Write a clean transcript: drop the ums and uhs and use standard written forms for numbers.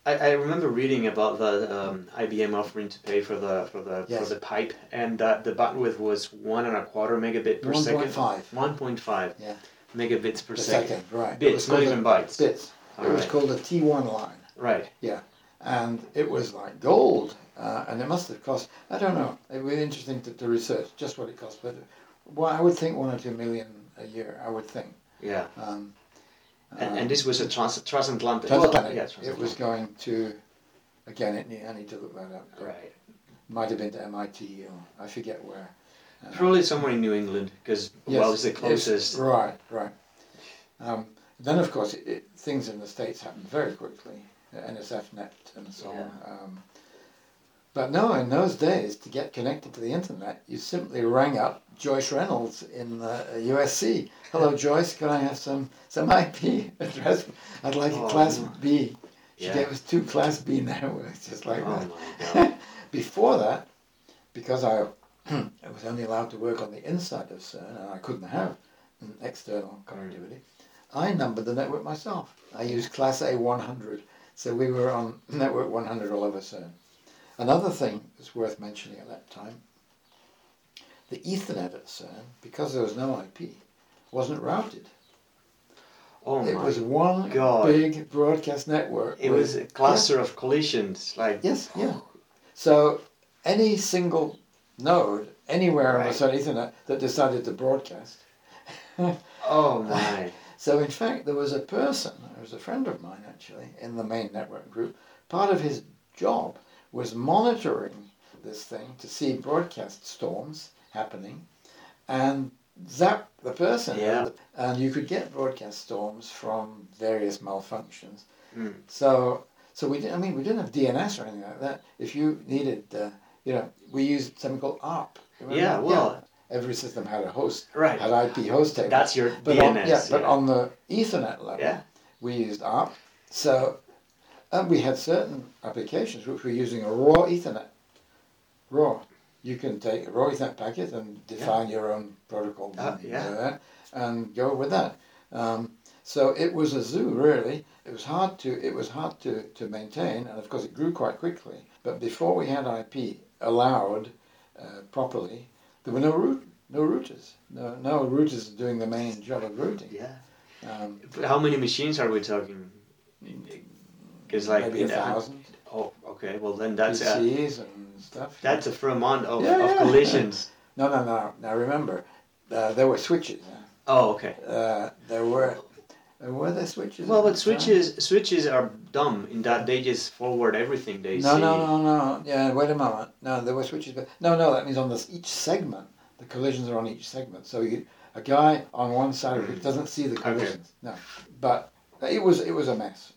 I remember reading about the IBM offering to pay for Yes. the pipe, and that the bandwidth was 1.25 megabit per second. 1.5. 1.5 Yeah. megabits per Per second. second, right. Bits, not even bytes. Bits. All It was right. called a T1 line. Right. Yeah. And it was like gold. And it must have cost, I don't know, it would be interesting to research just what it cost. But I would think 1 or 2 million a year, I would think. Yeah. Um, And this was a transatlantic. Transatlantic. Yeah, It transatlantic. was going to, again, I need to look that up. Right. Might have been to MIT, or I forget where. Probably somewhere in New England, because well, it's the closest. Right. Then, of course, things in the States happened very quickly. NSFNet and so on. But no, in those days, to get connected to the internet, you simply rang up Joyce Reynolds in USC. Hello, Joyce, can I have some IP address? I'd like a Class B. She gave us 2 Class B networks, just like that. My God. Before that, because I was only allowed to work on the inside of CERN, and I couldn't have an external connectivity, I numbered the network myself. I used Class A 100, so we were on network 100 all over CERN. Another thing that's worth mentioning at that time, the Ethernet at CERN, because there was no IP, wasn't routed. It was one big broadcast network. It was a cluster of collisions, like yes. So any single node anywhere on the CERN Ethernet that decided to broadcast. Oh my! So in fact, there was a person, there was a friend of mine actually, in the main network group. Part of his job was monitoring this thing to see broadcast storms happening, and zap the person. Yeah. And you could get broadcast storms from various malfunctions. Mm. So we didn't have DNS or anything like that. If you needed, we used something called ARP. Yeah, well. Every system had a host, right. had IP host table. That's your DNS. But on the Ethernet level, we used ARP. So we had certain applications which were using a raw Ethernet. Raw. You can take a raw Ethernet packet and define your own protocol and go with that. So it was a zoo, really. It was hard to maintain, and of course it grew quite quickly. But before we had IP allowed properly, there were no routers. No routers doing the main job of routing. Yeah. How many machines are we talking? Because maybe 1,000. Oh, okay. Well, then that's PCs and stuff. That's a fair amount of collisions. No. Now remember, there were switches. Oh, okay. There were there switches? Well, but switches are dumb in that they just forward everything they see. No. Yeah, wait a moment. No, there were switches, but no. That means on each segment, the collisions are on each segment. So a guy on one side of it doesn't see the collisions. Okay. No, but it was a mess.